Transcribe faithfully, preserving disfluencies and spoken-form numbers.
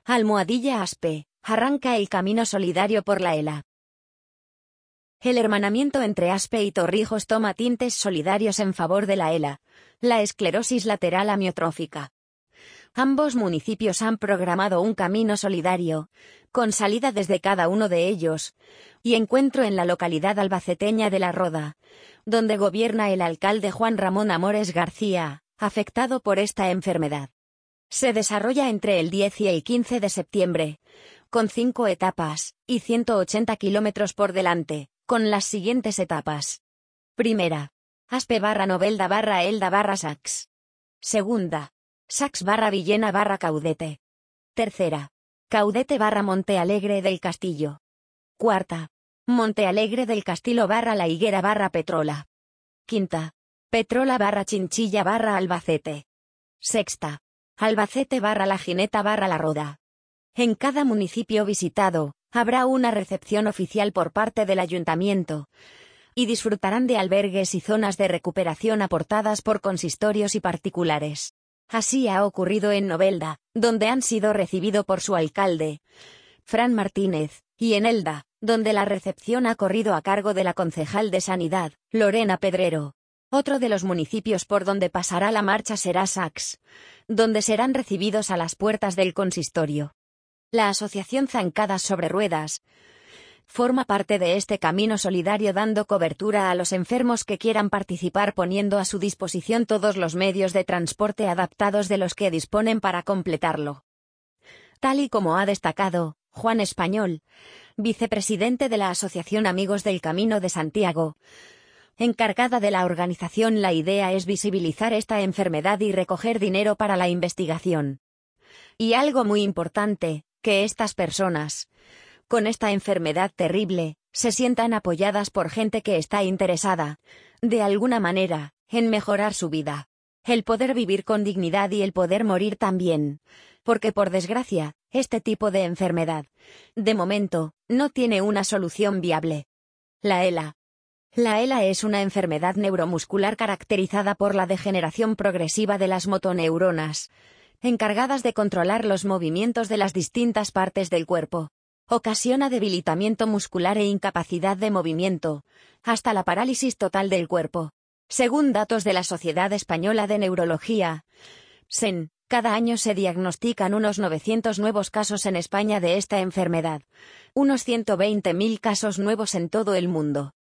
Almohadilla ASPE, arranca el camino solidario por la ELA. El hermanamiento entre ASPE y Torrijos toma tintes solidarios en favor de la ELA, la esclerosis lateral amiotrófica. Ambos municipios han programado un camino solidario, con salida desde cada uno de ellos, y encuentro en la localidad albaceteña de La Roda, donde gobierna el alcalde Juan Ramón Amores García, afectado por esta enfermedad. Se desarrolla entre el diez y el quince de septiembre, con cinco etapas, y ciento ochenta kilómetros por delante, con las siguientes etapas. Primera. Aspe barra Novelda barra Elda barra Sax. Segunda. Sax barra Villena barra Caudete. Tercera. Caudete barra Monte Alegre del Castillo. Cuarta. Monte Alegre del Castillo barra La Higuera barra Petrola. Quinta. Petrola barra Chinchilla barra Albacete. Sexta. Albacete barra La Gineta barra La Roda. En cada municipio visitado, habrá una recepción oficial por parte del ayuntamiento, y disfrutarán de albergues y zonas de recuperación aportadas por consistorios y particulares. Así ha ocurrido en Novelda, donde han sido recibido por su alcalde, Fran Martínez, y en Elda, donde la recepción ha corrido a cargo de la concejal de Sanidad, Lorena Pedrero. Otro de los municipios por donde pasará la marcha será Sax, donde serán recibidos a las puertas del consistorio. La asociación Zancadas sobre Ruedas forma parte de este camino solidario, dando cobertura a los enfermos que quieran participar, poniendo a su disposición todos los medios de transporte adaptados de los que disponen para completarlo. Tal y como ha destacado Juan Español, vicepresidente de la Asociación Amigos del Camino de Santiago, encargada de la organización, la idea es visibilizar esta enfermedad y recoger dinero para la investigación. Y algo muy importante, que estas personas, con esta enfermedad terrible, se sientan apoyadas por gente que está interesada, de alguna manera, en mejorar su vida. El poder vivir con dignidad y el poder morir también. Porque por desgracia, este tipo de enfermedad, de momento, no tiene una solución viable. La ELA. La ELA es una enfermedad neuromuscular caracterizada por la degeneración progresiva de las motoneuronas, encargadas de controlar los movimientos de las distintas partes del cuerpo. Ocasiona debilitamiento muscular e incapacidad de movimiento, hasta la parálisis total del cuerpo. Según datos de la Sociedad Española de Neurología, S E N, cada año se diagnostican unos novecientos nuevos casos en España de esta enfermedad, unos ciento veinte mil casos nuevos en todo el mundo.